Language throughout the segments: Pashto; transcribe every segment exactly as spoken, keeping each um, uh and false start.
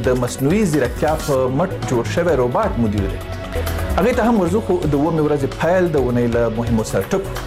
د مصنوعي ځیرکتیا په مټ جوړ شوی روباټ مدیر دی. هغې ته هم ورځو خو د اوومې ورځې پیل د اونۍ له مهمو سرټکو.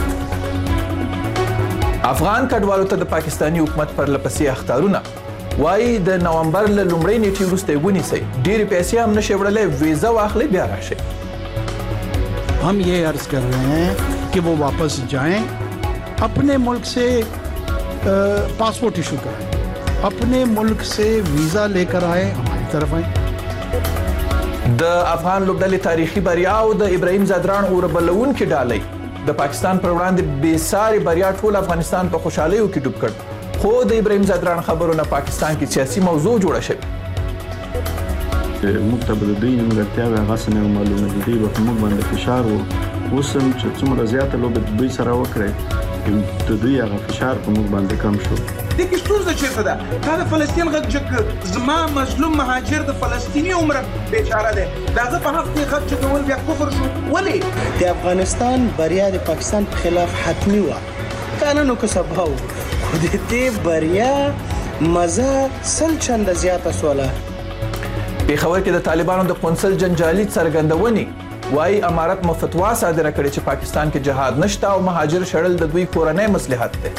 افغان کډوالو ته د پاکستاني حکومت پرلپسې اخطارونه وایي د نومبر له لومړۍ نیټې وروسته یې ونیسئ، ډېرې پیسې هم نشئ وړلی، ویزه واخلئ، بیا راشئ. हम ये अर्ज कर रहे हैं कि वो वापस जाएं, अपने मुल्क से पासपोर्ट इशू कराएं, अपने मुल्क से वीज़ा लेकर आए, हमारी तरफ आए. د افغان لوبډلې تاریخي بریا او د ابراهیم ځدراڼ اوربلونکې ډالۍ د پاکستان پر وړاندې بې ساري بریا ټول افغانستان په خوشحالیو کې ډوب کړ، خو د ابراهیم ځدراڼ خبرونه پاکستان کې سیاسي موضوع جوړه شوې. موږ ته به د دوی نیمګړتیاوې هغسې نه معلومه دي، دوی به په موږ باندې فشار و. اوس هم چې څومره زیاته لوبه د دوی سره وکړئ، د دوی هغه فشار په موږ باندې کم شو. دې کې ستونزه چېرته ده؟ تا د فلسطین غږ چې زما مظلوم مهاجر د فلسطیني عمره بیچاره دی، د هغه په حق کې غږ چغول بیا کفر شو. ولې؟ د افغانستان بریا د پاکستان په خلاف حتمي وه، کنه نو که سبا و، خو د دې بریا مزه سل چنده زیاته سوله. پېښور کې د طالبانو د قونسل جنجالي څرګندونې وایي امارت مو فتوا صادره کړې چې پاکستان کې جهاد نشته او مهاجر شړل د دوی کورنۍ مصلحت دی.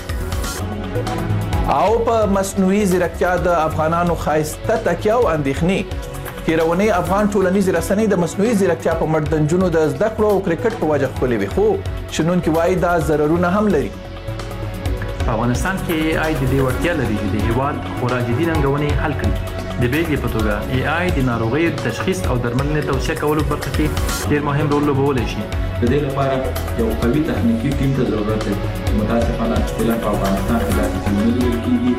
او په مصنوعي ځیرکتیا د افغانانو ښایسته تکیه او اندېښنې تېرونۍ افغان ټولنیزې رسنۍ د مصنوعي ځیرکتیا په مټ د نجونو د زده کړو او کرکټ په وجه ښکلې وي، خو شنونکي وایي دا ضررونه هم لري. په افغانستان کې اے آی د دې وړتیا لري چې د هېواد خورا جدي ننګونې حل کړي. د بیلګې په توګه اے آی د ناروغیو تشخیص او درملنې توصیه کولو برخه کې ډېر مهم رول لوبولی شي. د دې لپاره یو قوي تخنیکي ټیم ته ضرورت دی. متاسفانه فعلا په افغانستان کې داسې ټیم نه لیدل کېږي.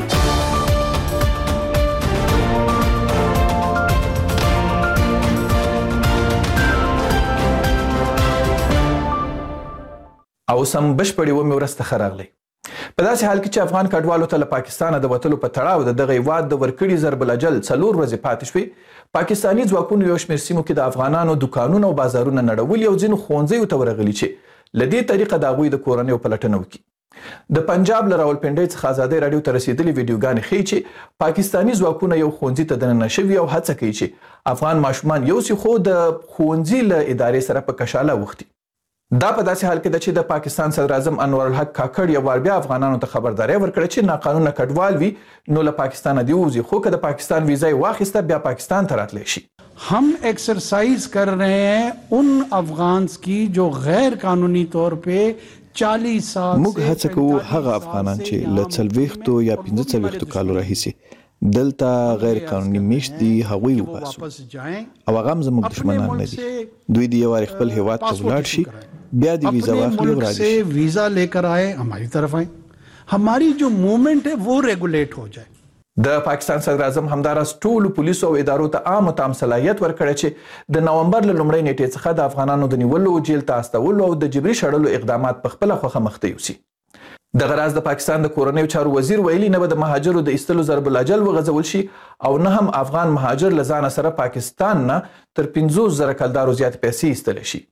او سم بشپړې اوومې ورځ ته ښه راغلی. په داسې حال کې چې افغان کډوالو ته له پاکستانه د وتلو په تړاو د دغه هېواد د ورکړي ضرب الاجل څلور ورځې پاتې شوې، پاکستاني ځواکونو یو شمېر سیمو کې د افغانانو دوکانونه او بازارونه نړولي او ځینو ښوونځیو ته ورغلي چې له دې طریقه د هغوی د کورنیو پلټنه وکړي. د پنجاب له راولپنډۍ څخه ازادۍ راډیو ته رسېدلې ویډیوګانې ښیي چې پاکستاني ځواکونه یو ښوونځي ته دننه شوي او هڅه کوي چې افغان ماشومان یوسي، خو د ښوونځي له ادارې سره په کشاله اوښتي. دا په داسې حال کې ده چې د پاکستان صدر اعظم انور الحق کاکړ یو وار بیا افغانانو ته خبرداری ورکړه چې ناقانونه کډوال وي نو له پاکستانه دې ووځي، خو که د پاکستان ویزه یې واخیسته بیا پاکستان ته راتلی شي. हम एक्सरसाइज कर रहे हैं उन अफगान्स की जो गैर कानूनी तौर पे चालीस साल موږ هڅه کوو هغه افغانان چې له څلوېښتو یا پنځه څلوېښتو کالو راهیسې دلته غیر قانوني میشت دي هغوی وباسو او هغه هم زموږ دښمنان نه دي. دوی دې یو وارې خپل هېواد ته ولاړ شي، بیا دې ویزا واخلي او راځي. ویزا لیکر آئے، ہماری طرف آئے، ہماری جو موومنٹ ہے وہ ریگولیٹ ہو جائے. د پاکستان صدر اعظم همداراز ټولو پولیسو او ادارو ته عام تام صلاحیت ورکړی چې د نومبر له لومړۍ نیټې څخه د افغانانو د نیولو، جیل ته استولو او د جبري شړلو اقدامات په خپله خوښه مخته یوسي. دغه راز د پاکستان د کورنیو چارو وزیر ویلي نه به د مهاجرو د ایستلو ضرب الاجل وغځول شي او نه هم افغان مهاجر له ځانه سره پاکستان نه تر پنځوس زره کلدارو زیات پیسې ایستلی شي.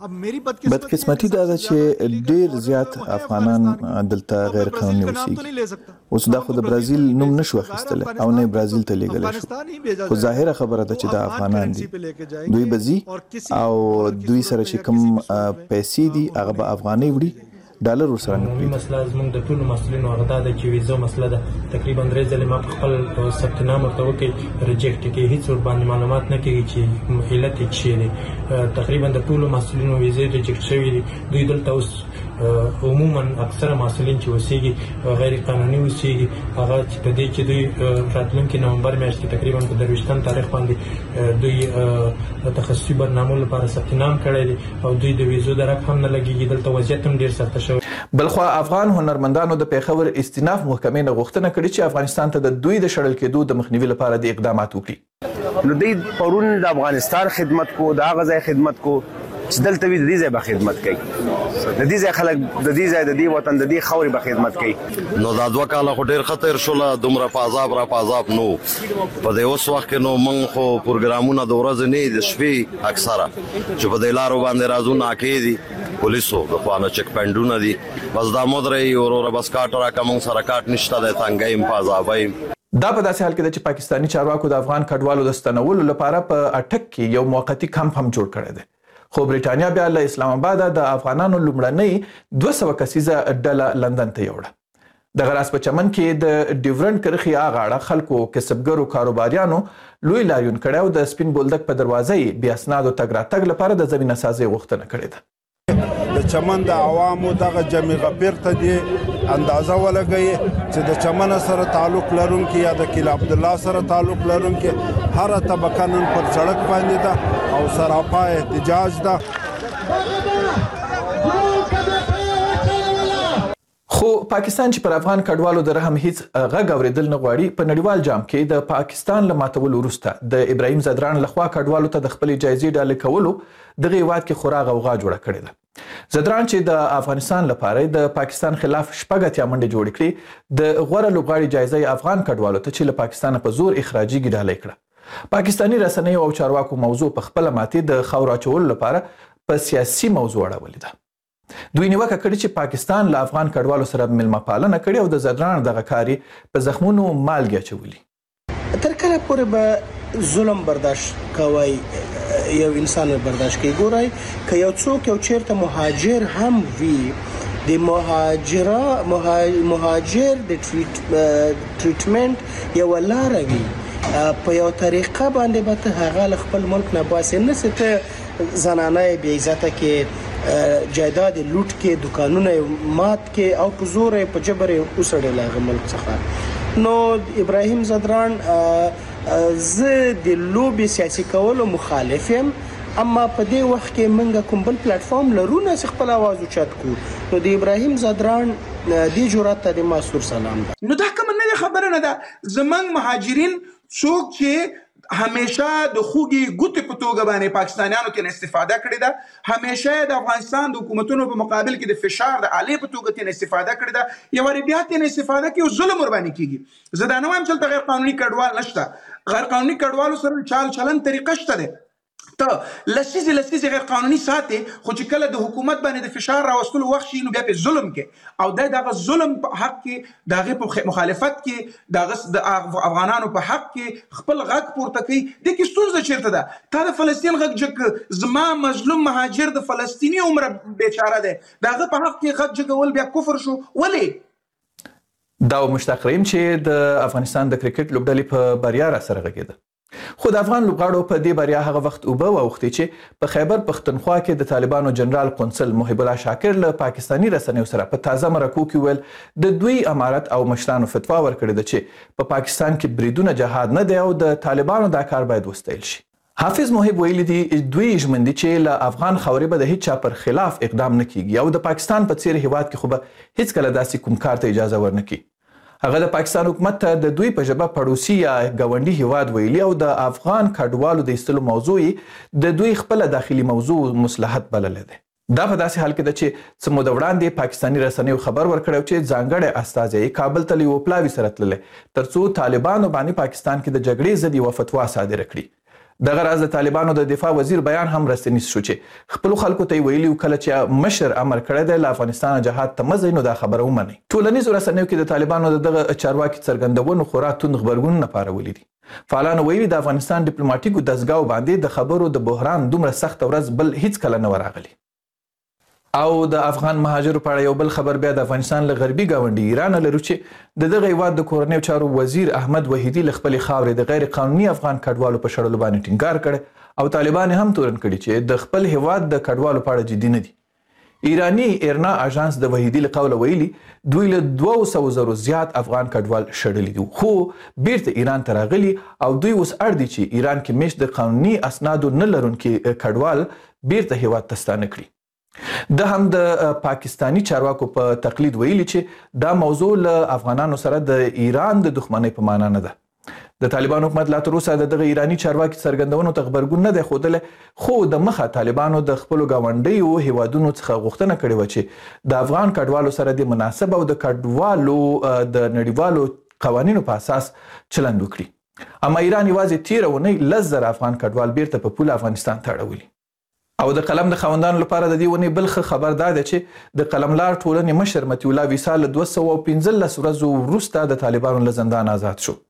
بدقسمتي دا ده چې ډیر زیات افغانان دلته غیر قانوني اوسېږي. اوس دا خو د برازیل نوم نشو اخیستلی او نه برازیل ته لیږلی شو، خو ظاهره خبره ده چې دا افغانان دي. دوی به ځي او دوی سره چې کوم پیسې دي هغه به افغانۍ وړي، ډالر ورسره نه پرېږدي. مسله زموږ د ټولو مسؤلینو هغه دا ده چې ویزه مسله ده. تقریبا درې ځلې ما په خپل ثبت نام ورته وکړي، ریجکټ کېږي، هېڅ ورباندې معلومات نه کېږي چې علت یې څه دی. تقریبا د ټولو مسؤلینو ویزې ریجکټ شوي دي. دوی دلته اوس عموما اکثره مسؤلین چې اوسېږي غیر قانوني اوسېږي، هغه چې په دې چې دوی راتلونکي نومبر میاشت کې تقریبا په درویشتم تاریخ باندې دوی تخصصي برنامو لپاره ثبت نام کړی دی او دوی د ویزو درک هم نه لګېږي. دلته وضعیت هم ډېر سخته شوی. بلخوا افغان هنرمندانو د پېښور استیناف محکمې نه غوښتنه کړې چې افغانستان ته د دوی د شړل کېدو د مخنیوي لپاره د اقدامات وکړي. نو دوی پرون د افغانستان خدمت کو، د هغه ځای خدمت کو چې دلته وي، د دې ځای به خدمت کوي، د دې ځای خلک د دې ځای د دې وطن د دې خاورې به خدمت کوي. نو دا دوه کاله خو ډېر ښه تېر شوله، دومره په عذاب را په عذاب نو په دې اوس وخت کې نو موږ خو پروګرامونه د ورځې نه د شپې اکثره چې په دې لارو باندې رازونه اکې دي پولیسو د خوا نه چک پاینټونه دي، بس دا مدرې وروره بس کاټ راکړه، موږ سره کاټ نشته دی، تنګه یم په عذابه یم. دا په داسې حال کې ده چې پاکستاني چارواکو د افغان کډوالو د ستنولو لپاره په اټک کې یو موقتي کمپ هم جوړ کړی دی. خو برېټانیا بیا له اسلام آباده د افغانانو لومړنۍ دوه سوه کسیزه ډله لندن ته یوړه. دغه راز په چمن کې د ډیورنډ کرښې هغه خلکو کسبګرو کاروباریانو لوی لاریون کړی او د سپین بولدک په دروازه یې بې اسنادو تګ راتګ لپاره د زمینه سازۍ غوښتنه کړې ده. د چمن د عوامو دغه جمع غفیر ته دې اندازه ولګوي چې د چمن سره تعلق لرونکي یا د کیل عبدالله سره تعلق لرونکي هره طبقه نن پر سړک باندې ده او سراپا احتجاج ده. خو پاکستان چې پر افغان کډوالو د رحم هیڅ غږ اورېدل نه غواړي، په نړیوال جام کې د پاکستان له ماتولو وروسته د ابراهیم زدران لخوا کډوالو ته د خپلې جایزې ډالۍ کولو دغه هیواد کې خورا غوغا جوړه کړې ده. زدران چې د افغانستان لپاره د پاکستان خلاف شپږ اتیا منډې جوړې کړې، د غوره لوبغاړي جایزه یې افغان کډوالو ته چې له پاکستانه په زور اخراجیږي ډالۍ کړه. پاکستاني رسنیو او چارواکو موضوع په خپله ماتې د خاورو اچولو لپاره په سیاسي موضوع اړولې ده. دوی نیوکه کړې چې پاکستان له افغان کډوالو سره مېلمه پالنه کړې او د زدران دغه کار یې په زخمونو مالګې اچولي. تر کله پورې به ظلم برداشت کوئ؟ یو انسان برداشت کوي. ګورئ که یو څوک یو چیرته مهاجر هم وي، د مهاجره مهاجر د ټریټمنټ یو لاره وي، په یو طریقه باندې به ته هغه له خپل ملک نه باسې، نه ته زنانه بې عزته کې، جایداد لوټ کې، دکانونه مات کې او په زور په جبر وسړل هغه ملک څخه. نو ابراهیم زدران زه د لوبې سیاسي کولو مخالف یم، اما په دې وخت کې موږ کوم بل پلیټفارم لرو نه چې خپل اواز اوچت کړو. نو د ابراهیم زدران دې جرأت ته د مسعود سلام ده. نو دا کوم نه خبره نه ده. زمنګ مهاجرین څوک چې همیشه د خوږی ګوتې په توګه باندې پاکستانیانو کې استفاده کړې ده، همیشه د افغانستان د حکومتونو په مقابل کې د فشار د آلې په توګه کې استفاده کړې ده، یو وری بیا کې استفاده کوي او ظلم ور باندې کیږي. زه دا نه وایم چې غیر قانوني کډوال نشته، غیر قانوني کډوالو سره چال چلن طریقه شته ده. ته لسیزې لسیزې غیر قانوني ساتي، خو چې کله د حکومت باندې د فشار راوستلو وخت شي نو بیا په ظلم کې او د دغه ظلم په حق کې دغه په مخالفت کې دغه د افغانانو په حق کې خپل غږ پورته کوي. د کې ستونزه چیرته ده؟ تا د فلسطین غږ جګ زما مظلوم مهاجر د فلسطیني عمره بیچاره ده، دغه په حق کې غږ جګول بیا کفر شو. ولې؟ دا مشتاق رحیم چې د افغانستان د کرکټ لوبډلې په بریا را سره غږېده. خو د افغان لوبغاړو په دې بریا هغه وخت اوبه واوښتې چې په خیبر پښتونخوا کې د طالبانو جنرال قونسل محب الله شاکر له پاکستاني رسنیو سره په تازه مرکو کې ویل د دوی امارت او مشرانو فتوا ورکړې ده چې په پاکستان کې بریدونه جهاد نه دی او د طالبانو دا کار باید وستایل شي. حافظ محب ویلي دي دوی ژمن دي چې له افغان خاورې به د هیڅ چا پر خلاف اقدام نه کیږي او د پاکستان په څیر هیواد کې خو به هیڅکله داسې کوم کار ته اجازه ورنکړي. هغه د پاکستان حکومت ته د دوی په ژبه پړوسی یا ګاونډي هیواد ویلي او د افغان کډوالو د ایستلو موضوع د دوی خپله داخلي موضوع مصلحت بللی دی. دا په داسې حال کې ده چې څه موده وړاندې پاکستاني رسنیو خبر ورکړی چې ځانګړی استازی یې کابل ته له یوه پلاوي سره تللی تر څو طالبانو باندې پاکستان کې د جګړې ضد یوه فتوا صادره کړي. دغه راز د طالبانو د دفاع وزیر بیان هم رستنیز شو چې خپلو خلکو ته یې ویلي کله چې مشر امر کړی دی له افغانستانه جهاد ته مه ځئ نو دا خبره ومنئ. ټولنیزو رسنیو کې د طالبانو د دغه چارواکي څرګندونو خورا توند غبرګونونه پارولي دي. فعالانو ویلي د افغانستان ډیپلوماټیکو دستګاو باندې د خبرو د بحران دومره سخته ورځ بل هیڅ کله نه ورغلي. او د افغان مهاجرو په اړه یو بل خبر بیا د افغانستان له غربي ګاونډي ایران لرو چې د دغه هیواد د کورنیو چارو وزیر احمد وحیدي له خپلې خاورې د غیر قانوني افغان کډوالو په شړلو باندې ټینګار کړی او طالبان هم تورن کړي چې د خپل هیواد د کډوالو په اړه جدي نه دي. ایرانی ایرنا اژانس د وحیدي له قوله ویلي دوی له دوه سوه زرو زیات افغان کډوال شړلي دي، خو بیرته ایران ته راغلي او دوی اوس اړ دي چې ایران کې میشت د قانوني اسنادو نه لرونکي کډوال بیرته هیواد ته ستانه کړي. د هم د پاکستانی چارواکو په تقلید ویلي چې دا موضوع له افغانانو سره د ایران د دښمنۍ په معنا نه ده. د طالبانو حکومت لا تر اوسه د دغه ایرانی چارواکي څرګندونو ته غبرګون نه دی ښودلی، خو د مخه طالبانو د خپلو ګاونډیو هیوادونو څخه غوښتنه کړې وه چې د افغان کډوالو سره د مناسب او د کډوالو د نړیوالو قوانینو په اساس چلند وکړي. اما ایران یوازې تیره اونۍ لس زره افغان کډوال بیرته په پوله افغانستان ته اړولي. او د قلم د خاوندانو لپاره د دې ونې بل ښه خبر دا دی چې د قلملار ټولنې مشر مطیع الله ویسا له دوه سوه او پنځلس ورځو وروسته د طالبانو له زندان آزاد شو.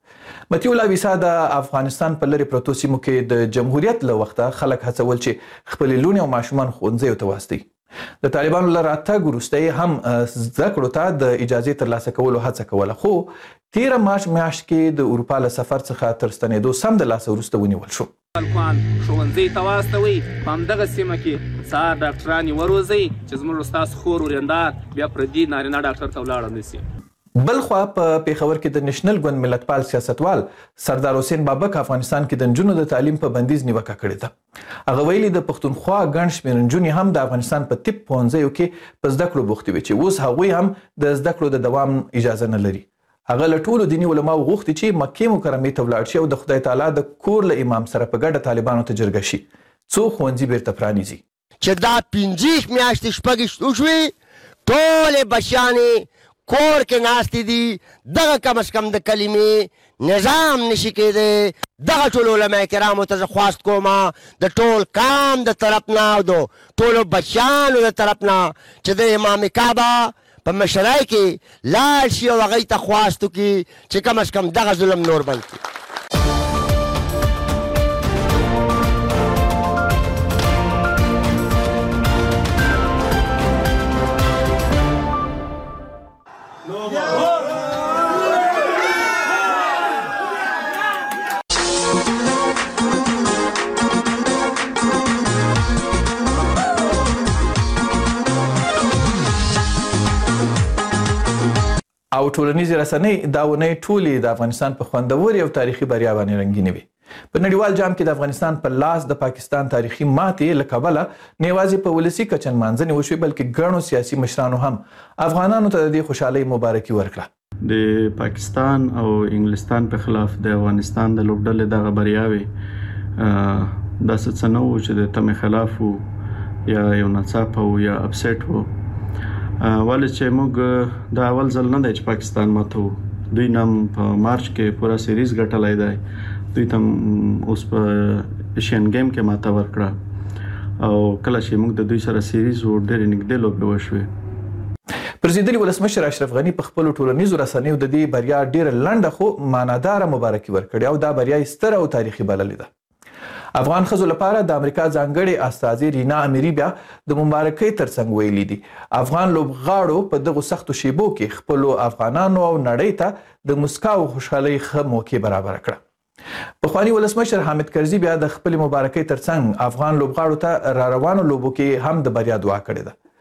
متیو الله ویسا د افغانستان په لرې پرتو سیمو کې د جمهوریت له وخته خلک هڅول چې خپلې لوڼې او ماشومان ښوونځیو ته واستوي. د طالبانو له راتګ وروسته یې هم زده کړو ته د اجازې ترلاسه کولو هڅه کوله، خو تیره مارچ میاشت کې د اروپا له سفر څخه تر ستنېدو سمدلاسه وروسته ونیول شو. خلکوان ښوونځي ته واستوئ، په همدغه سیمه کې سهار ډاکټران یې وروزئ چې زموږ ستاسو خور ورېندار بیا پردي نارینه ډاکټر ته ولاړه نه سي. بلخوا په پیښور کې د نېشنل ګوند ملتپال سیاستوال سردار حسین بابک افغانستان کې د نجونو د تعلیم په بندیز نیوکه کړې ده. هغه ویلي د پښتونخوا ګڼ شمېر نجونې هم د افغانستان په طب پوهنځیو کې په زده کړو بوختې وي چې اوس هغوی هم د زده کړو د دوام اجازه نه لري. هغه له ټولو دیني علماو غوښتي چې مکې مکرمې ته ولاړ شي او د خدای تعالی د کور له امام سره په ګډه طالبانو ته جرګه شي څو ښوونځي بیرته پرانیزي. چې دا پنځه میاشتې شپږ وشوې ټولې بچیانې کور کې ناستې دي، دغه کم از کم د کلمې نظام نشي کېدی. دغه ټول علما کرامو ته زه خواست کوم د ټول کام د طرف نه او د ټولو بچیانو د طرف نه چې د امام کعبه په مشرۍ کې لاړ شي او هغوی ته خواست وکړي چې کم از کم دغه ظلم نور بند کړي. او ټولنیزې رسنۍ دا اونۍ ټولې د افغانستان په خوندورې او تاریخي بریا باندې رنګینې وي. په نړیوال جام کې د افغانستان په لاس د پاکستان تاریخي ماتې له کبله نه یوازې په ولسي کچه نمانځنې وشوې بلکې ګڼو سیاسي مشرانو هم افغانانو ته د دې خوشحالۍ مبارکي ورکړه. د پاکستان او انګلستان په خلاف د افغانستان د لوبډلې دغه بریاوې داسې څه نه وو چې د تمې خلاف وو یا یو ناڅاپه وو یا اپسیټ وو، ولې چې موږ د اول ځل نه دی چې پاکستان ماتو. دوی نم په مارچ کې پورا سیریز ګټلی دی، دوی ته اوس په ایشین گیم کې ماته ورکړه او کله چې موږ د دوی سره سیریز و ډېرې نږدې لوبې وشوې. پرزیدلي ولسمشر اشرف غني په خپلو ټولنیزو رسنیو د دې بریا ډېره لنډه خو معناداره مبارکي ورکړې او دا بریا یې ستره او تاریخي بللې ده. افغان ښځو لپاره د امریکا ځانګړې استازې رینا امیري بیا د مبارکۍ ترڅنګ ویلي دي افغان لوبغاړو په دغو سختو شیبو کې خپلو افغانانو او نړۍ ته د مسکا او خوشحالۍ ښه موقع برابره کړه. پخواني ولسمشر حامد کرزي بیا د خپلې مبارکۍ ترڅنګ افغان لوبغاړو ته را روانو لوبو کې هم د بریا دعا کړې ده.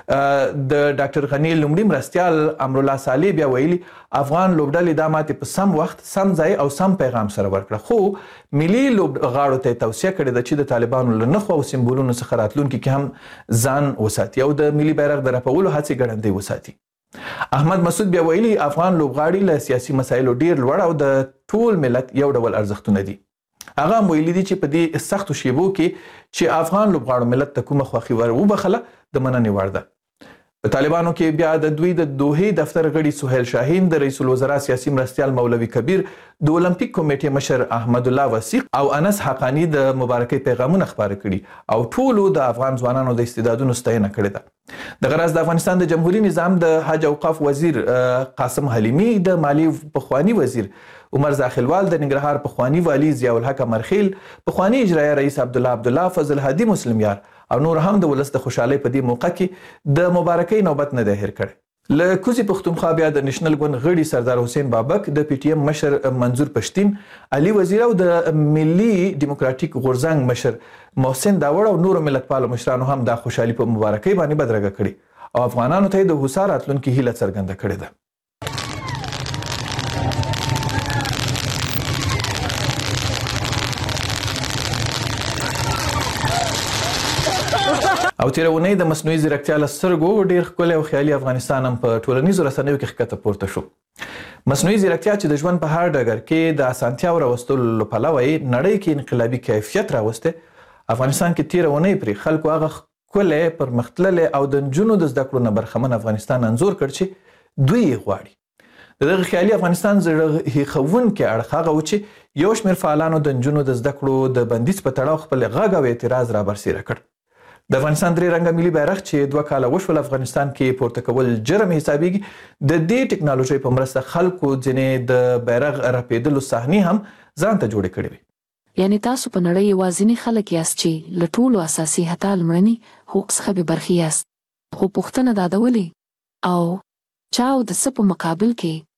د ډاکټر غني لومړي مرستیال امرالله صالح بیا ویلي افغان لوبډلې دا ماتې په سم وخت سم ځای او سم پیغام سره ورکړه، خو ملي لوبغاړو ته توصیه کړې ده چې د طالبانو له نښو او سمبولونو څخه راتلونکي کې هم ځان وساتي او د ملي بیرغ د رپولو هڅې ګړندۍ وساتي. احمد مسعود بیا ویلي افغان لوبغاړي له سیاسي مسایلو ډیر لوړ او د ټول ملت یو ډول ارزښتونه دي. هغه هم ویلي دي چې په دې سختو شیبو کې چې افغان لوبغاړو ملت ته کومه خوښي ور وبخله د مننې وړ ده. په طالبانو کې بیا د دوی د دوحې دفتر غړي سهیل شاهین، د رئیس الوزرا سیاسي مرستیال مولوي کبیر، د اولمپیک کمیټې مشر احمد الله وثیق او انس حقانی د مبارکۍ پیغامونه خپاره کړي او ټولو د افغان ځوانانو د استعدادونو ستاینه کړې ده. دغه راز د افغانستان د جمهوریت نظام د حج اوقاف وزیر قاسم حلیمي، د مالی پخوانی وزیر عمر زاخلوال، د ننګرهار پخوانی والی ضیاء الحق امرخیل، پخوانی اجرایه رئیس عبدالله عبدالله، فضل هادي مسلمیار او نور هم د ولس د خوشحالۍ په دې موقع کې د مبارکۍ نوبت نه دی هیر کړی. له کوزي پښتونخوا بیا د نېشنل ګوند غړي سردار حسین بابک، د پی ټی ایم مشر منظور پښتین، علي وزیر او د ملي ډیموکراټیک غورځنګ مشر محسن داوړ او نورو ملتپالو مشرانو هم دا خوشحالي په مبارکۍ باندې بدرګه کړې او افغانانو ته د هوسا راتلونکي هیله څرګنده کړې ده. او تیره اونۍ د مصنوعي ځیرکتیا له سترګو ډېر ښکلی او خیالي افغانستان هم په ټولنیزو رسنیو کې ښکته پورته شو. مصنوعي ځیرکتیا چې د ژوند په هر ډګر کې د اسانتیاو راوستلو له پلوه یې نړۍ کې انقلابي کیفیت راوستی، افغانستان کې تیره اونۍ پرې خلکو هغه ښکلی پرمختللی او د نجونو د زده کړو نه برخمن افغانستان انځور کړ چې دوی یې غواړي. د دغه خیالي افغانستان زړه هیښوونکی اړخ هغه و چې یو شمېر فعالانو د نجونو د زده کړو د بندیز په تړاو خپل غږ او اعتراض رابرسېره کړ. د افغانستان درې رنګه ملي بیرغ چې دوه کاله وشول افغانستان کې پورته کول جرم حسابېږي د دې ټکنالوژۍ په مرسته خلکو ځینې د بیرغ رپېدلو صحنې هم ځان ته جوړې کړې وي. یعنی تاسو په نړۍ یوازیني خلک یاست چې له ټولو اساسي حتی لومړني حقوق څخه بې برخې یاست. خو پوښتنه دا ده ولې او چا او د څه په مقابل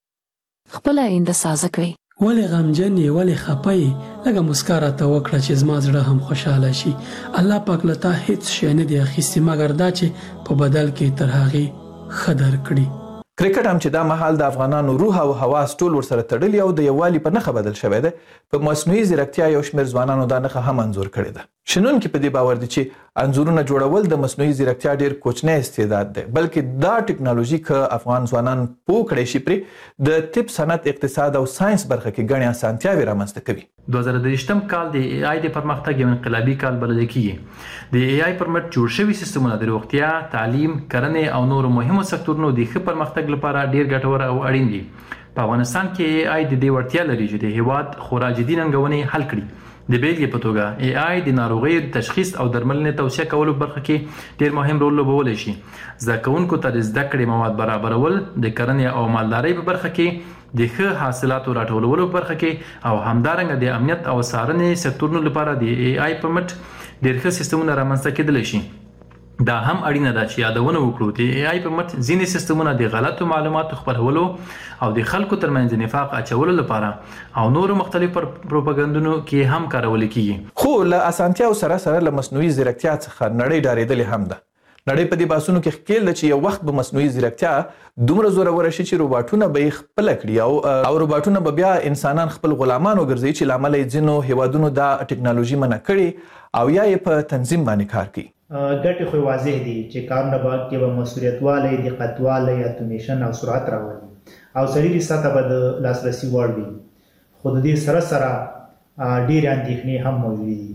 کې خپله آینده سازه کړئ؟ ولې غمجن یې ولې خفه یې لږه مسکا راته وکړه چې زما زړه هم خوشحاله شي. الله پاک له تا هیڅ شی نه دی اخیستی مګر دا چې په بدل کې تر هغې ښه درکړي. کرکټ هم چې دا مهال د افغانانو روح او حواس ټول ورسره تړلي او د یووالي په نښه بدل شوی دی. په مصنوعي ځیرکتیا یو شمېر ځوانانو دا نښه هم انځور کړې ده. شنونکي په دې باور دي چې انځورونه جوړول د مصنوعي ځیرکتیا ډېر کوچنی استعداد دی بلکې دا ټکنالوژي که افغان ځوانان پوه کړی شي پرې د طب صنعت اقتصاد او ساینس برخه کې ګڼې اسانتیاوې رامنځته کوي. دوه زره دېرشم کال د ای آی د پرمختګ یو انقلابي کال بلل کېږي. د ای آی پر مټ جوړ شوي سیستمونه د روغتیا، تعلیم، کرنې او نورو مهمو سکتورونو د ښه پرمختګ لپاره ډېر ګټور او اړین دي. په افغانستان کې ای آی د دې وړتیا لري چې د هیواد خورا جدي ننګونې حل کړي. د بیلګې په توګه ای آی د ناروغیو د تشخیص او درملنې توصیه کولو برخه کې ډېر مهم رول لوبولی شي. زده کوونکو ته د زده کړې مواد برابرول، د کرنې او مالدارۍ په برخه کې د ښه حاصلاتو راټولولو په برخه کې او همدارنګه د امنیت او څارنې سکتورونو لپاره د ای آی په مټ ډېر ښه سیستمونه رامنځته کېدلی شي. دا هم اړینه ده چې یادونه وکړو د ای آی په مټ ځینې سیستمونه د غلطو معلوماتو خپرولو او د خلکو ترمنځ د نفاق اچولو لپاره او نورو مختلفو پروپاګانډونو کې هم کارول کیږي. خو له اسانتیاو سره سره له مصنوعي ځیرکتیا څخه نړۍ ډارېدلې هم ده. نړۍ په دې بحثونو کې ښکېل ده چې یو وخت به مصنوعي ځیرکتیا دومره زوروره شي چې روباټونه به یې خپله کړي او او روباټونه به بیا انسانان خپل غلامان وګرځوي چې له امله یې ځینو هیوادونو دا ټکنالوژي منع کړي او یا یې په تنظیم باندې کار کوي. ګټې خو واضح دي چې کارونه به کې به مسؤلیتوالی، دقتوالی، اتومیشن او سرعت راولي او سړي سطح به د لاسرسي وړ وي. خو د دې سره سره ډېرې اندېښنې هم موجودې دي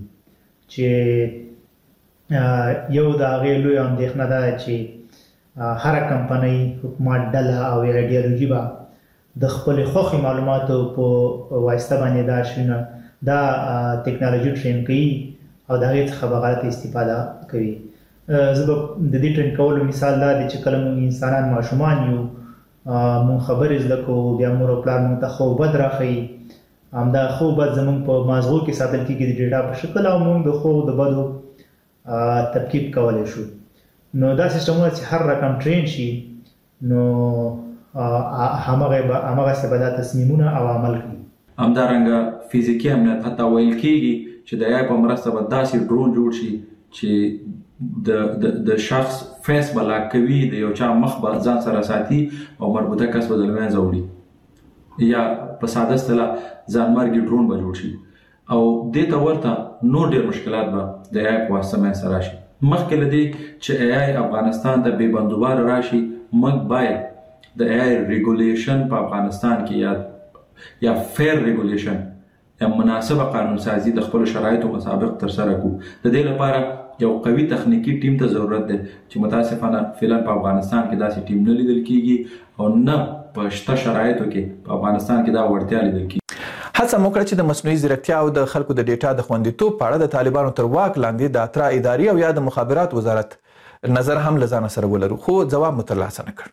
چې یو د هغې لویه اندېښنه ده چې هره کمپنۍ، حکومت ډله او ایډیالوژي به د خپلې خوښې معلوماتو په واسطه باندې دا شنه دا ټکنالوژي ټرین کوي او د هغې څخه به غلطه استفاده کوي. زه به د دې ټرین کولو مثال دا دی چې کله موږ انسانان ماشومان یو موږ خبرې زده کوو بیا مور او پلار موږ ته ښه بد راښیي همدا ښه بد زموږ په مازغو کې ساتل کېږي د ډیټا په شکل او موږ د ښو د بدو ترکیب کولی شو. نو دا سیسټمونه چې هر رقم ټرین شي نو همغسې به دا تصمیمونه او عمل کوي. همدارنګه فزیکي امنیت حتی ویل کېږي چې د ای په مرسته به داسې ډرون جوړ شي چې د د شخص فیس به لاک کوي، د یو چا مخ به ځان سره ساتي او مربوطه کس به د له منځه وړي یا په ساده اصطلاح ځانمرګي ډرون به جوړ شي او دې ته ورته نور ډېر مشکلات به د ای په واسطه منځته راشي. مخکې له دې چې ای آی افغانستان ته بې بندوباره راشي موږ باید د ای آی ریګولیشن په افغانستان کې یا یا فیر ریګولیشن یا مناسبه قانون سازی د خپل شرایطو مطابق ترسره کړو. د دې لپاره یو قوي تخنیکی ټیم ته ضرورت دی چې متاسفانه فعلا په افغانستان کې داسې ټیم نه لیدل کیږي او نه په شته شرایطو کې په افغانستان کې دا وړتیا لیدل کیږي. هڅه مو کړې چې د مصنوعي ځیرکتیا او د خلکو د ډیټا د خوندیتوب په اړه د طالبانو تر واک لاندې د اترا اداري او یا د مخابرات وزارت نظر هم له ځانه سره ولرو خو ځواب مو ترلاسه نه کړ.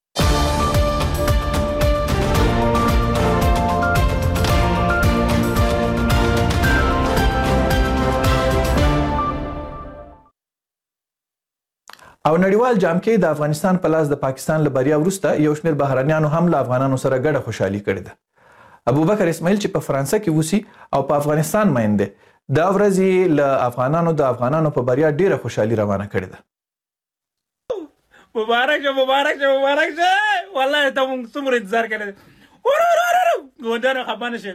او نړیوال جام کې د افغانستان په لاس د پاکستان له بریا وروسته یو شمېر بهرنیانو هم له افغانانو سره ګډه خوشحالي کړې ده. ابوبکر اسماعیل چې په فرانسه کې اوسي او په افغانستان مین دی دا ورځ له افغانانو د افغانانو په بریا ډیره خوشحالي روانه کړې ده. مبارک شه مبارک شه مبارک شه والله ته موږ څومره انتظار کړی ګوندانو خفه نه شي.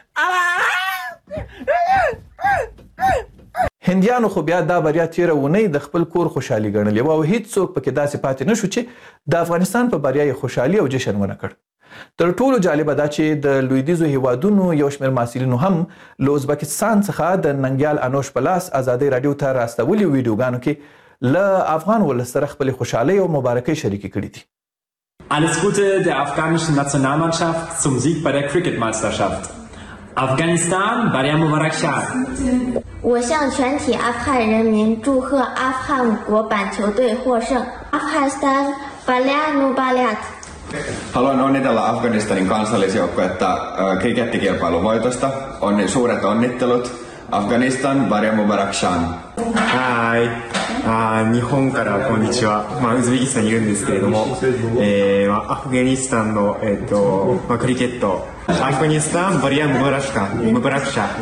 هندیانو خو بیا دا بریا تیره اونۍ د خپل کور خوشحالي ګڼلې وه او هیڅوک پکې داسې پاتې نه شو چې د افغانستان په بریا یې خوشحالي او جشن ونه کړ. تر ټولو جالبه دا چې د لویدیځو هیوادونو یو شمېر محصلینو هم له ازبکستان څخه د ننګیال انوش په لاس ازادۍ راډیو ته راستولي ویډیوګانو کې له افغان ولس سره خپلې خوشحالۍ او مبارکۍ شریکې کړي دي. Alles Gute der afghanischen Nationalmannschaft zum Sieg bei der Cricket-Meisterschaft. افغانستان برای مبارک شد. 我向全体阿富汗人民祝贺阿富汗国板球队获胜。Afghanistan Balea Nubalat. Haluan onnitella Afganistanin kansallisjoukkuetta krikettikilpailun voitosta. On suuret onnittelut. Afghanistan Barya Mubarak Shan. はい、あ日本からこんにちは、まあ、ウズベキスタンにいるんですけれども、えーまあ、アフガニスタンの、えーとまあ、クリケットアフガニスタンバリアムバラクシャムバラクシャ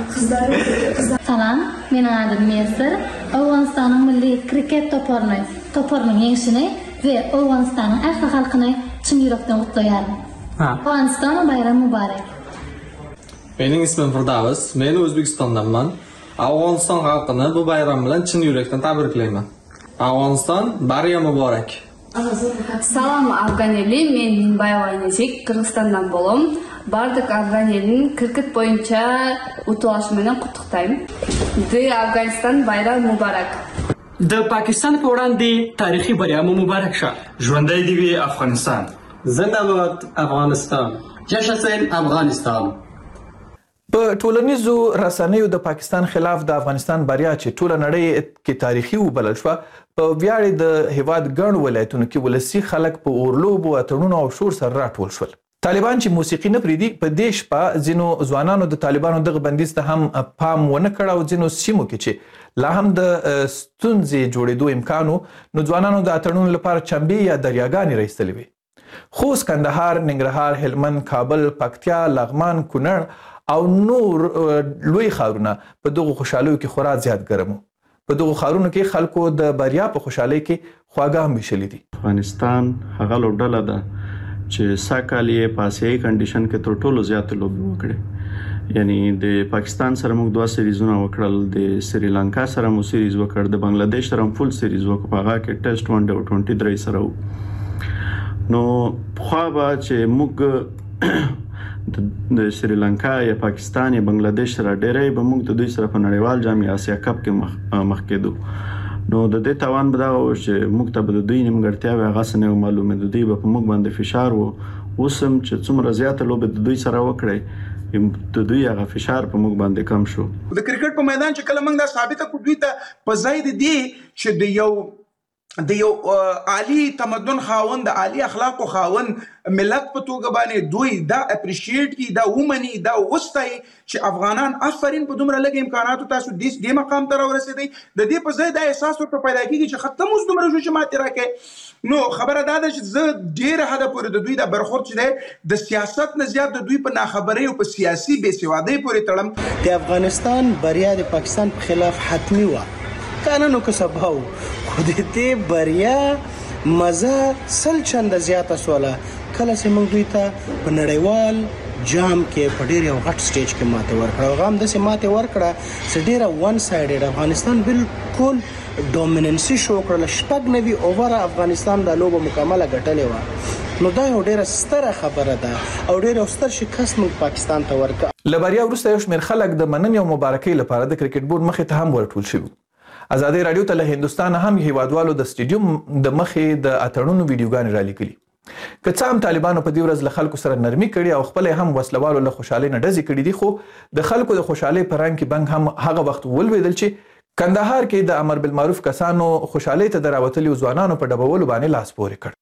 Salam, men adım Mesir. Afganistanın milli kriket toparını toparını yenişini ve Afganistanın her halkını çin yürekten kutlayarım. Afganistan bayramı mübarek. Benim ismim Firdavs. Men O'zbekistondanman. Afg'oniston xalqini bu bayram bilan chin yurakdan tabriklayman. Afg'oniston bariya muborak. Salom Afgan eli, men Minbayeva Nezik, Qirg'izistondan bo'lim. Bardik Afgan elini kriket bo'yicha o'tilishi bilan qutlaqlayman. De Afg'oniston bayram muborak. د پاکستان په وړاندې تاریخي بریا مو مبارک شه. ژوندی دې وي افغانستان. زنده باد افغانستان. جشن افغانستان. په ټولنیزو رسنیو د پاکستان خلاف د افغانستان بریا چې ټوله نړۍ کې تاریخي وبلل شوه په ویاړې د هیواد ګڼ ولایتونو کې ولسي خلک په اورلوبو اتڼونو او شور سره راټول شول. طالبان چې موسیقي نه پرېږدي په دې شپه ځینو ځوانانو د طالبانو دغه بندیز ته هم پام ونه کړ او ځینو سیمو کې چې لا هم د ستونزې جوړېدو امکان و نو ځوانانو د اتڼونو لپاره چمبې یا دریاګانې راایستلې وې. خوست، کندهار، ننګرهار، هلمند، کابل، پکتیا، لغمان، کونړ او نور لوی ښارونه په دغو خوشحالیو کې خورا زیات ګرم وو. په دغو ښارونو کې خلکو د بریا په خوشحالۍ کې خواږه هم ویشلي دي. افغانستان هغه لوبډله ده چې سږ کال یې په آسیایي کنډیشن کې تر ټولو زیاتې لوبې وکړې. یعنی د پاکستان سره موږ دوه سیریزونه وکړل، د سریلانکا سره مو سیریز وکړ، د بنگلاديش سره هم فول سیریز وکړ، په هغه کې ټیسټ ون ډے او ټوینټي درې سره وو. نو پخوا به چې موږ د سریلانکا یا پاکستان یا بنگلاديش سره ډېرې به موږ د دوی سره په نړیوال جام آسیا کپ کې مخ مخ کېدو. نو د دې توان به دا و چې موږ ته به د دوی نیمګړتیاوې هغه څه نه معلومې، د دوی به په موږ باندې فشار و. اوس هم چې څومره زیاته لوبې د دوی سره وکړئ د دوی هغه فشار په موږ باندې کم شو. د کرکټ په میدان چې کله موږ دا ثابته کړو دوی ته په ځای د دې چې د یو د یو عالی تمدن خاوند د عالی اخلاقو خاوند ملت په توګه باندې دوی دا اپریشیټ کی دا ومني دا وستای چې افغانان افرین په دومره لږ امکاناتو تاسو د دې مقام ته ورسېدئ. د دې په ځای دا احساس ورته پیدا کیږي چې ختم اوس دومره شو چې ماته راکې. نو خبره دا ده چې زه ډیره حد پورې د دوی د برخورد چې دی د سیاست نه زیات د دوی په ناخبرۍ او په سیاسي بې سوادۍ پورې تړم. د افغانستان بریا د پاکستان په خلاف حتمی و کانونو که سباو خو د دې بریا مزه سل چنده زیاته سوله کله چې موږ دوی ته په نړیوال جام کې په ډېر یو غټ سټیج کې ماته ورکړه او هغه هم داسې ماته ورکړه چې ډېره ون سایډډ افغانستان بالکل ډومیننسي شو کړله. شپږ نوي اووره افغانستان دا لوبه مکمله ګټلې وه. نو دا یو ډېره ستره خبره ده او ډېر یو ستر شکست موږ پاکستان ته ورکړه. له بریا وروسته یو شمېر خلک د مننې او مبارکۍ لپاره د کرکټ بورډ مخې ته هم ورټول شوي. ازادي رادیو ته له هندوستان هم هیوادوالو د سټیډیوم د مخې د اتڼونو ویډیوګانې رالیکلي. که څه هم طالبانو په دې ورځ له خلکو سره نرمي کړې او خپل هم وسلوالو له خوشحالۍ نه ډزې کړي دي، خو د خلکو د خوشحالۍ په رنګ کې بنګ هم هغه وخت ولوېدل چې کندهار کې د امر بالمعروف کسانو خوشحالۍ ته د راوتلي ځوانانو په ډبولو باندې لاس پورې کړ.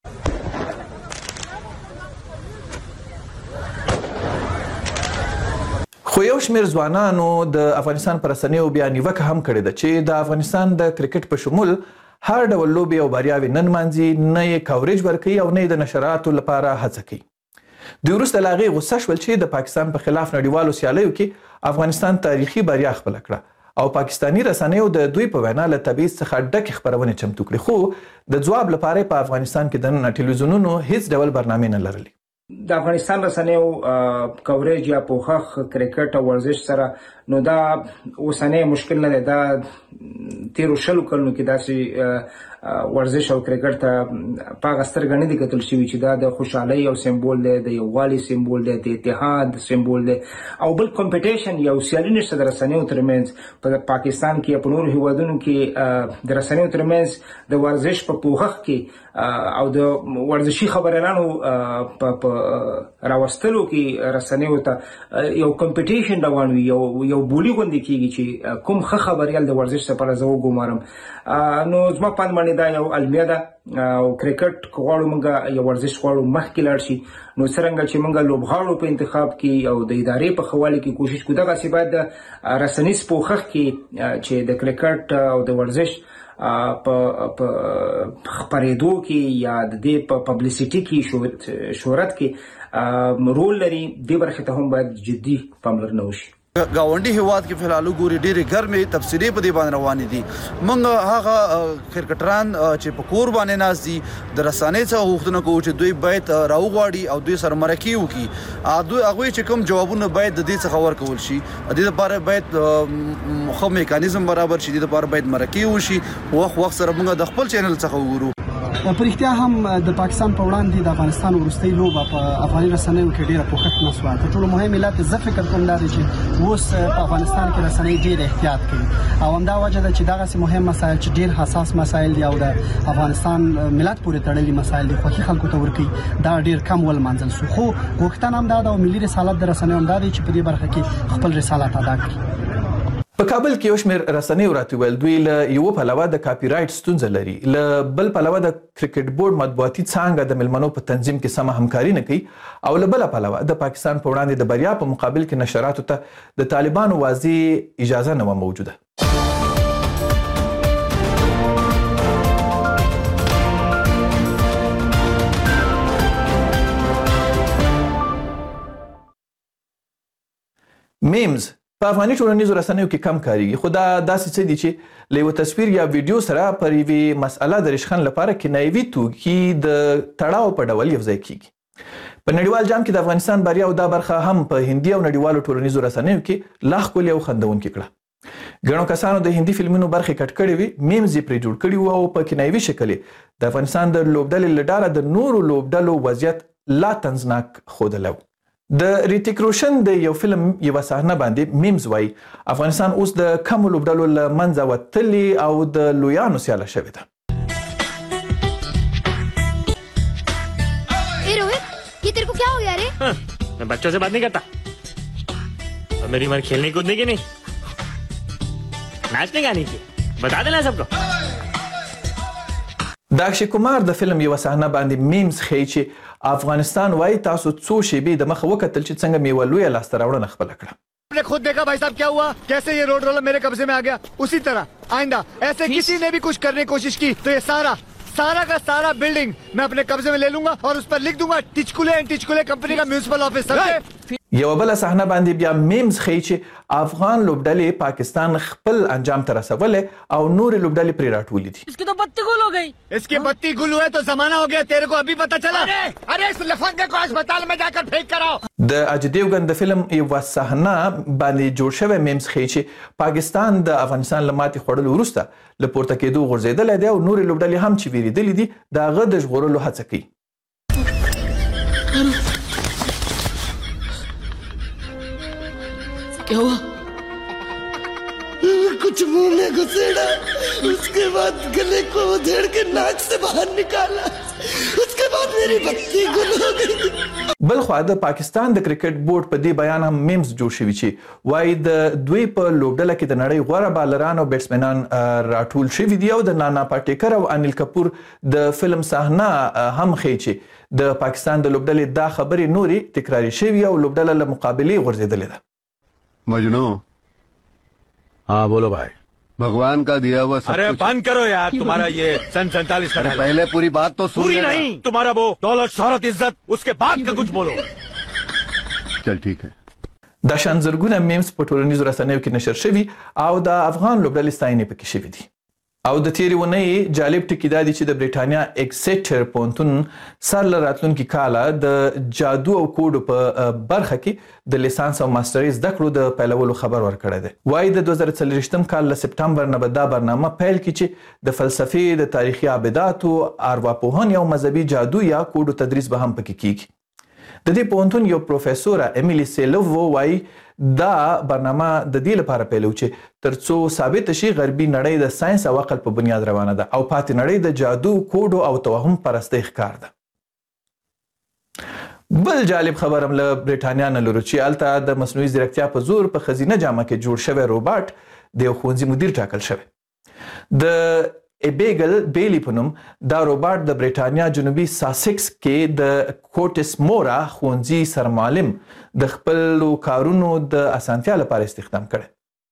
خو یو شمېر ځوانانو د افغانستان پر رسنیو بیا نیوکه هم کړې ده چې د افغانستان د کرکټ په شمول هر ډول لوبې او بریاوې نه نمانځي، نه یې کوریج ورکوي او نه یې د نشراتو لپاره هڅه کوي. دوی وروسته له هغې غوسه شول چې د پاکستان په خلاف نړیوالو سیالیو کې افغانستان تاریخي بریا خپله کړه او پاکستاني رسنیو د دوی په وینا له تبعیض څخه ډکې خپرونې چمتو کړې، خو د ځواب لپاره په افغانستان کې دننه ټلویزیونونو هیڅ ډول برنامې نه لرلې. د افغانستان رسنیو کوریج یا پوښښ کرکټ او ورزش سره نو دا اوسنی مشکل نه دی، دا تیرو شلو کلونو کې داسې ورزش او کرکټ ته په هغه سترګه نه دي کتل شوي چې دا د خوشحالۍ یو سمبول دی، د یووالي سمبول دی، د اتحاد سمبول دی. او بل کمپټیشن یا سیالي نشته د رسنیو ترمنځ په پاکستان کې یا په نورو هیوادونو کې د رسنیو ترمنځ د ورزش په پوښښ کې او د ورزشي خبريالانو په راوستلو کې رسنیو ته یو کمپټیشن روان وي، یو یو بولی غوندې کېږي چې کوم ښه خبریال د ورزش لپاره زه وګمارم. نو زما په اند باندې دا یو المیه ده او کرکټ که غواړو موږ یو ورزش غواړو مخکې لاړ شي، نو څرنګه چې موږ لوبغاړو په انتخاب کې او د ادارې په ښه والي کې کوشش کوو، دغسې باید د رسنیز پوښښ کې چې د کرکټ او د ورزش په خپرېدو کې یا د دې په پبلیسټي کې شهرت کې رول لري، دې برخې ته هم باید جدي پاملرنه وشي. گاونډي هیواد کې فلالو ګوري ډېرې ګرمې تفصیلي په دې باندې روانې دي. موږ هغه کرکټران چې په کور باندې ناست دي د رسنۍ څخه غوښتنه کوو چې دوی باید راوغواړي او دوی سره مرکې وکړي، دوی هغوی چې کوم جوابونه باید د دې څخه ورکول شي، د دې لپاره باید ښه میکانیزم برابر شي، د دې لپاره باید مرکې وشي. وخت وخت سره موږ د خپل چینل څخه وګورو. په رښتیا هم د پاکستان په وړاندې د افغانستان وروستۍ لوبه په افغاني رسنیو کې ډېره پوښښ نه شوه. تر ټولو مهم علت زه فکر کوم دا دی چې اوس په افغانستان کې رسنۍ ډېر احتیاط کوي او همدا وجه ده چې دغسې مهم مسایل چې ډېر حساس مسایل دي او د افغانستان ملت پورې تړلي مسایل دي خوښي خلکو ته ورکوي، دا ډېر کم ولمانځل شو. خو غوښتنه همدا ده او ملي رسالت د رسنیو همدا دی چې په دې برخه کې خپل رسالت ادا کړي. په کابل کې یو شمېر رسنیو راته ویل دوی له یوه پلوه د کاپي رایټ ستونزه لري، له بل پلوه د کرکټ بورډ مطبوعاتي څانګه د مېلمنو په تنظیم کې سمه همکاري نه کوي، او له بله پلوه د پاکستان په وړاندې د بریا په مقابل کې نشراتو ته د طالبانو واضح اجازه نه وه موجوده. میمز په افغاني ټولنیزو رسنیو کې کم کاریږي، خو دا داسې څه دي چې له یوه تصویر یا ویډیو سره پر یوې مسئله د رشخند لپاره کنایوي توکي د تړاو په ډول یوځای کیږي. په نړیوال جام کې د افغانستان بریا او دا برخه هم په هندي او نړیوالو ټولنیزو رسنیو کې لا ښکلې او خندونکې کړه. ګڼو کسانو د هندي فلمونو برخې کټ کړې وې، میمز یې پرې جوړ کړي وو او په کنایوي شکل د افغانستان د لوبډلې له ډاره د نورو لوبډلو وضعیت لا طنزناک ښودلی و. د ریتیک روشن د یو فلم یوه صحنه باندې میمز وایي افغانستان اوس د کمو لوبډلو له منځه وتلي او د لویانو سیاله شوې ده. اے روہت، یہ تیرے کو کیا ہو گیا رے؟ میں بچوں سے بات نہیں کرتا اور میری عمر کھیلنے کودنے کی نہیں، ناچنے گانے کی، بتا دینا سب کو. د اکشي کمار د فلم یوه صحنه باندې میمز ښیي چې افغانستان وایي تاسو څو شیبې د مخه وکتل چې څنګه مې یوه لویه لاسته راوړنه خپله کړه. आपने खुद देखा भाई साहब क्या हुआ, कैसे ये road roller मेरे कब्जे में आ गया. उसी तरह आइंदा ऐसे किसी ने भी कुछ करने की कोशिश की तो ये सारा सारा का सारा बिल्डिंग मैं अपने कब्जे में ले लूंगा और उस पर लिख दूंगा टिचकुले एंड टिचकुले कंपनी का म्युनिसिपल ऑफिस. یوه بله صحنه باندې بیا میمز ښیي چې افغان لوبډلې پاکستان خپل انجام ته رسولی او نورې لوبډلې پرې راټولې دي. इसकी तो बत्ती गुल हो गई. इसकी बत्ती गुल हुए तो जमाना हो गया, तेरे को अभी पता चला. अरे इस लफंगे को अस्पताल में जाकर फेंक कर आओ. د اجي دیوګن د فلم یوه صحنه باندې جوړ شوی میمز ښیي چې پاکستان د افغانستان له ماتې خوړلو وروسته له پورته کېدو غورځېدلی دی او نورې لوبډلې هم چې ویرېدلې دي د هغه د ژغورلو هڅه کوي. क्या हुआ? कुछ मुंह में घुसेड़ा, उसके बाद गले को उधेड़ के नाक से बाहर निकाला, उसके बाद मेरी बत्ती गुल हो गई. بل خوا د پاکستان د کرکټ بورډ په دې بیان هم میمز جوړ شوي چې وایي د دوی په لوبډله کې د نړۍ غوره بالران او بیټسمنان راټول شوي دي او د نانا پاټیکر او انیل کپور د فلم صحنه هم ښیي چې د پاکستان د لوبډلې دا خبرې نورې تکراري شوي او لوبډله له مقابلې غورځېدلې ده. मजनू. हाँ बोलो भाई. भगवान का दिया हुआ सब. अरे बंद करो यार तुम्हारा ये सन सैतालीस का. पहले पूरी बात तो सुन. पूरी नहीं, तुम्हारा वो दौलत शोहरत इज्जत उसके बाद का कुछ बोलो. चल ठीक है. دا شان زرګونه میمز په ټولنیزو رسنیو کې نشر شوي او د افغان لوبډلې ستاینې پکې شوي دي. او د تیرې اونۍ جالب ټکي دا دي چې د بریټانیا اکسیټر پوهنتون سر له راتلونکي کاله د جادو او کوډو په برخه کې د لیسانس او ماسټري زده کړو د پیلولو خبر ورکړی دی. وایي د دوه زره څلوېښتم کال له سپټمبر نه به دا برنامه پیل کړي چې د فلسفې، د تاریخي ابداتو، ارواپوهنې او مذهبي جادو یا کوډو تدریس به هم پکې کیږي. د دې پوهنتون یو پروفیسوره امیلی سیلوو وایي دا برنامه د دې لپاره پیلو چې ترڅو ثابت شي غربي نړۍ د ساينس او عقل په بنیاد روانه ده او پاتې نړۍ د جادو، کوډو او توهم پرستۍ ښکار ده. بل جالب خبر هم له بریټانیا نه لرو چې هلته د مصنوعي ځیرکتیا په زور په ښځینه جامه کې جوړ شوی روباټ د یو ښوونځي مدیر ټاکل شوی. د ایبیګل بیلی په نوم دا روباټ د بریټانیا جنوبي ساسکس کې د کوټس مورا ښوونځي سرمعلم د خپلو کارونو د اسانتیا لپاره استخدام کړی.